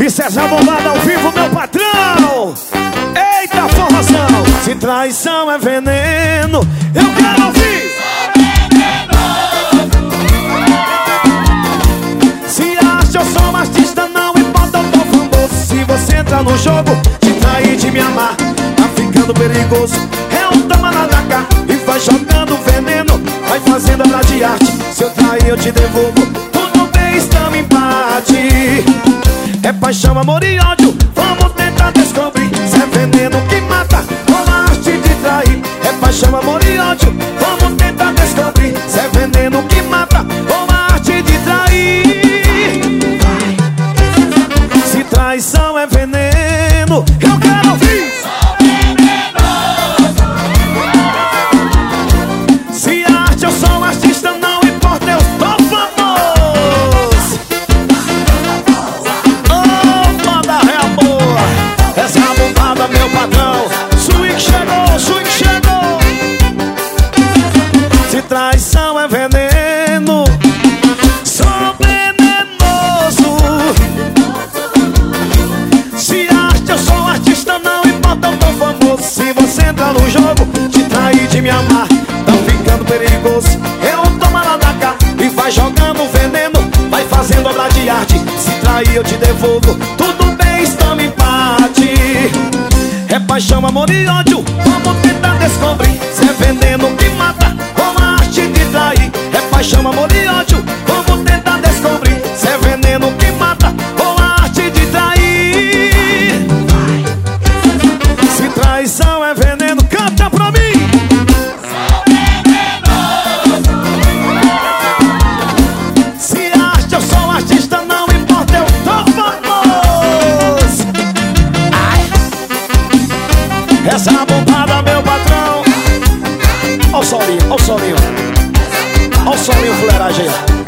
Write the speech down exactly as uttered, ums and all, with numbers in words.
Isso é bombada ao vivo, meu patrão. Eita, formação. Se traição é veneno, eu quero ouvir. Se acha eu sou um artista, não importa, eu tô famoso. Se você entrar no jogo, te trair, de me amar, tá ficando perigoso. É um toma lá da cá e vai jogando veneno, vai fazendo obra de arte. Se eu trair, eu te devolvo. Tudo bem, estamos em empate. É paixão, amor e ódio, vamos tentar descobrir se é veneno que mata ou a arte de trair. É paixão, amor e ódio, vamos tentar descobrir se é veneno que mata ou a arte de trair. Se traição é veneno, eu quero ouvir. Se arte eu sou um artista, não importa, eu tô famoso. Oh, moda real boa, essa bombada, meu patrão. Swing chegou, swing chegou. Se traição é veneno, sou venenoso. Se arte eu sou um artista, não importa, eu tô famoso. Se você entrar no jogo, te trair, de me amar, tá ficando perigoso. Eu tomo lá da cá e vai jogando veneno, vai fazendo obra de arte. Se trair, eu te devolvo. Tudo bem, estamos em empate. É paixão, amor e ódio, vamos tentar descobrir se é veneno que mata ou a arte de trair. É paixão, amor e ódio, vamos tentar descobrir se é veneno que mata ou a arte de trair. Se traição é veneno, canta pra mim. Se arte eu sou um artista, não importa, eu tô famoso. Ai. Essa bombada, meu patrão. Ó o solinho, ó o solinho. Ó o solinho, fuleiragem.